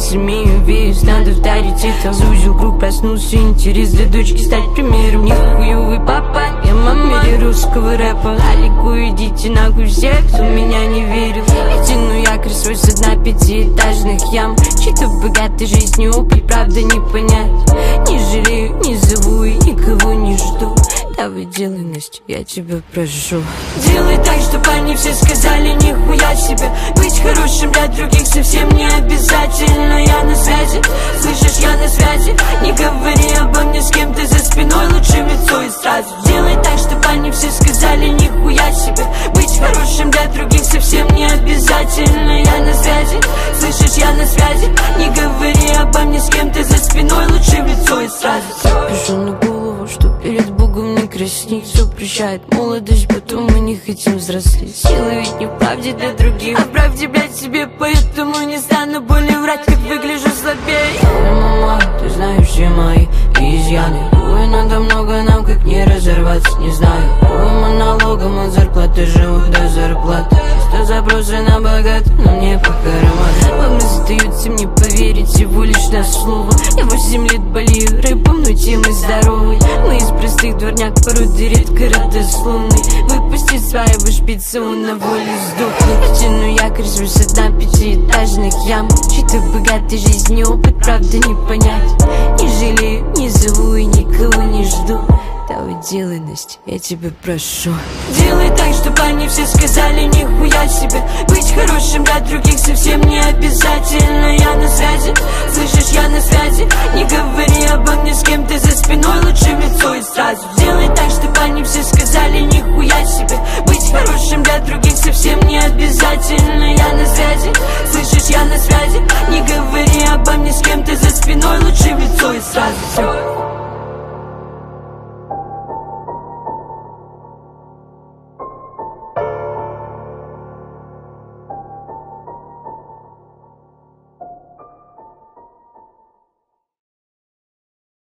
имею вес над авторитетом. Сузил круг, проснулся интерес для дочки стать примером. Нихуевый папа, я мама русского рэпа. Алику, идите нахуй всех, кто меня не верил. Я тяну якорь свой со дна пятиэтажных ям. Чьи-то богатой жизнью опыт, правда не понять. Не жалею, не зову и никого не жду. Давай делай, Настя, я тебя прошу. Делай так, чтобы они все сказали нихуя себе. Быть хорошим для других совсем не обязательно. Я на связи, слышишь, я на связи. Не говори обо мне с кем-то за спиной, лучше в лицо и сразу. Делай так, чтобы они все сказали нихуя себе. Быть хорошим для других совсем не обязательно. Я на связи, слышишь, я на связи. Не говори обо мне с кем-то за спиной, лучше в лицо и сразу. Пишу на голову, что перед Богом не краснеть. Все прощает молодость, потом мы не хотим взрослеть. Сила ведь не в правде для других, а в правде, блядь, себе. Поэтому не стану более врать, как выгляжу слабее. Мама, ты знаешь все мои изъяны. Увы, надо много нам, как не разорваться, не знаю. Увы, налогом от зарплаты живу до зарплаты. Чисто запросы на богат, но мне по карману. Вам остается мне поверить всего лишь на слово. Я 8 лет болею рэпом, но темы здоровой. Мы из простых дворняк, породы редко родословный. Выпустит своего шпица, он на воле сдохнет. Тяну якорь свой со дна пятиэтажных ям. Чьи-то богатой жизни опыт, правда не понять. Не жалею, не зову и никого не жду. Давай делай, Настя, я тебя прошу. Делай так, чтобы они все сказали нихуя себе. Быть хорошим для других совсем не обязательно. Я на связи, слышишь, я на связи. Не говори обо мне с кем-то за спиной, лучше в лицо и сразу. Делай так, чтобы они все сказали нихуя себе. Быть хорошим для других совсем не обязательно. Я на связи, слышишь, я на связи. Не говори обо мне с кем-то за спиной, лучше